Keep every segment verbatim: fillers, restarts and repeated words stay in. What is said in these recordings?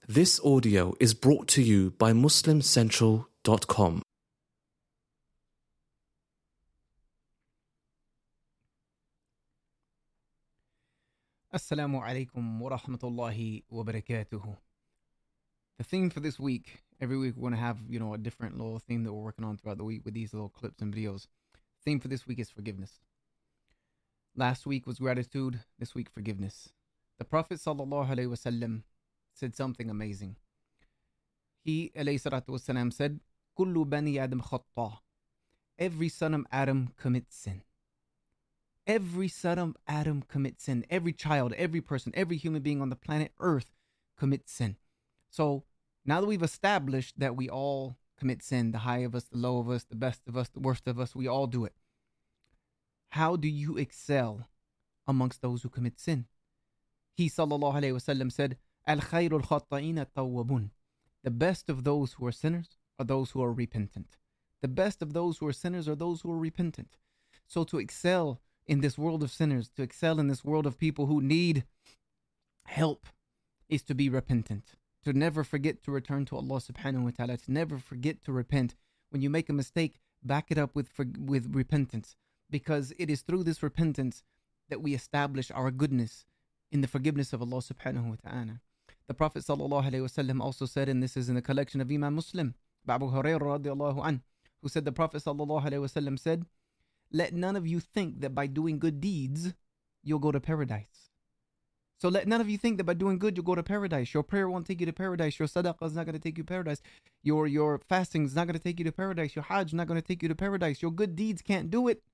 This audio is brought to you by Muslim Central dot com. Assalamu alaikum wa rahmatullahi wa barakatuhu. The theme for this week, every week we're going to have, you know, a different little theme that we're working on throughout the week with these little clips and videos. Theme for this week is forgiveness. Last week was gratitude, this week forgiveness. The Prophet sallallahu alaihi wasallam said something amazing. He alayhi salatu wasalam said, Kullu bani Adam khatta. Every son of Adam commits sin. Every son of Adam commits sin. Every child, every person, every human being on the planet Earth commits sin. So now that we've established that we all commit sin, the high of us, the low of us, the best of us, the worst of us, we all do it. How do you excel amongst those who commit sin? He sallallahu alayhi wasallam said, Al khayrul khatta'ina tawwabun. The best of those who are sinners are those who are repentant. The best of those who are sinners are those who are repentant. So to excel in this world of sinners, to excel in this world of people who need help, is to be repentant. To never forget to return to Allah subhanahu wa ta'ala. To never forget to repent. When you make a mistake, back it up with, with repentance. Because it is through this repentance that we establish our goodness in the forgiveness of Allah subhanahu wa ta'ala. The Prophet sallallahu alayhi wasallam also said, and this is in the collection of Imam Muslim, Abu Hurairah radiallahu anh, who said the Prophet sallallahu alayhi wasallam said, let none of you think that by doing good deeds, you'll go to paradise. So let none of you think that by doing good, you'll go to paradise. Your prayer won't take you to paradise. Your sadaqah is not going to take you to paradise. Your, your fasting is not going to take you to paradise. Your hajj is not going to take you to paradise. Your good deeds can't do it.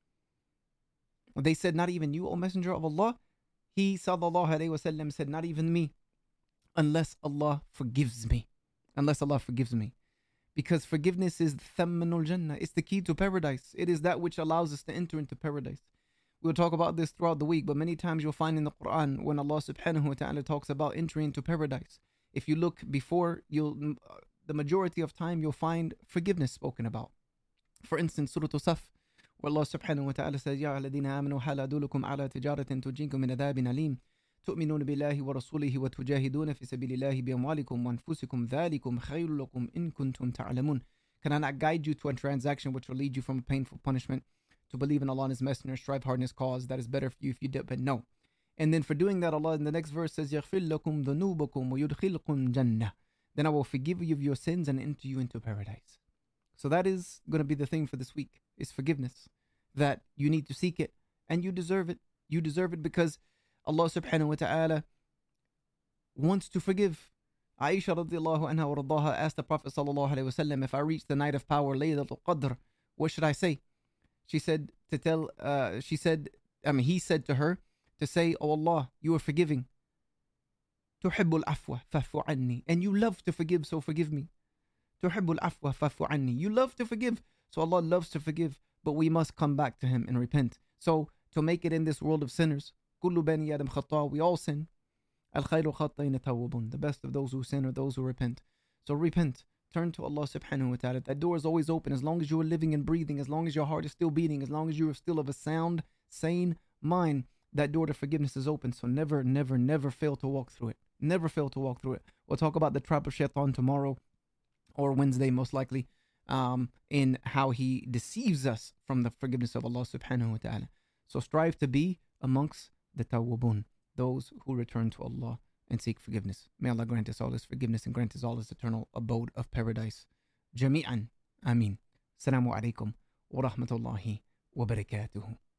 They said, not even you, O Messenger of Allah. He, sallallahu alayhi wasallam, said, not even me, unless Allah forgives me. Unless Allah forgives me. Because forgiveness is thammanul jannah. It's the key to paradise. It is that which allows us to enter into paradise. We'll talk about this throughout the week, but many times you'll find in the Quran when Allah subhanahu wa ta'ala talks about entering into paradise. If you look before, you'll the majority of time you'll find forgiveness spoken about. For instance, Surah Saf, where Allah subhanahu wa ta'ala says, Ya aladina amanu hal adulukum ala tijaratin tujinkum min adhabin alim. تؤمنون بالله ورسوله وتجاهدون في سبيل الله بأموالكم وأنفسكم ذلكم خير لكم إن كنتم تعلمون. Can I not guide you to a transaction which will lead you from a painful punishment? To believe in Allah and His Messenger, strive hard in His cause. That is better for you if you do, but no. And then for doing that, Allah in the next verse says, يغفر لكم ذنوبكم ويدخلكم جنة. Then I will forgive you of your sins and enter you into paradise. So that is going to be the thing for this week, is forgiveness. That you need to seek it, and you deserve it. You deserve it because Allah subhanahu wa ta'ala wants to forgive. Aisha radiallahu anha wa radaha asked the Prophet sallallahu alayhi wa sallam, if I reach the night of power, Laylatul Qadr, what should I say? She said to tell, uh, she said, I mean, he said to her to say, oh Allah, you are forgiving. Tuhibbul afwa fa'fu anni. And you love to forgive, so forgive me. Tuhibbul afwa fa'fu anni. You love to forgive, so Allah loves to forgive, but we must come back to Him and repent. So to make it in this world of sinners, Kullu bani Adam khata, we all sin. Al khayru khatta'ina tawwabun. The best of those who sin are those who repent. So repent. Turn to Allah subhanahu wa ta'ala. That door is always open as long as you are living and breathing, as long as your heart is still beating, as long as you are still of a sound, sane mind. That door to forgiveness is open. So never, never, never fail to walk through it. Never fail to walk through it. We'll talk about the trap of shaitan tomorrow or Wednesday most likely, um, in how he deceives us from the forgiveness of Allah subhanahu wa ta'ala. So strive to be amongst the tawwabun, those who return to Allah and seek forgiveness. May Allah grant us all His forgiveness and grant us all His eternal abode of paradise. Jami'an. Ameen. Assalamu alaikum wa rahmatullahi wa barakatuhu.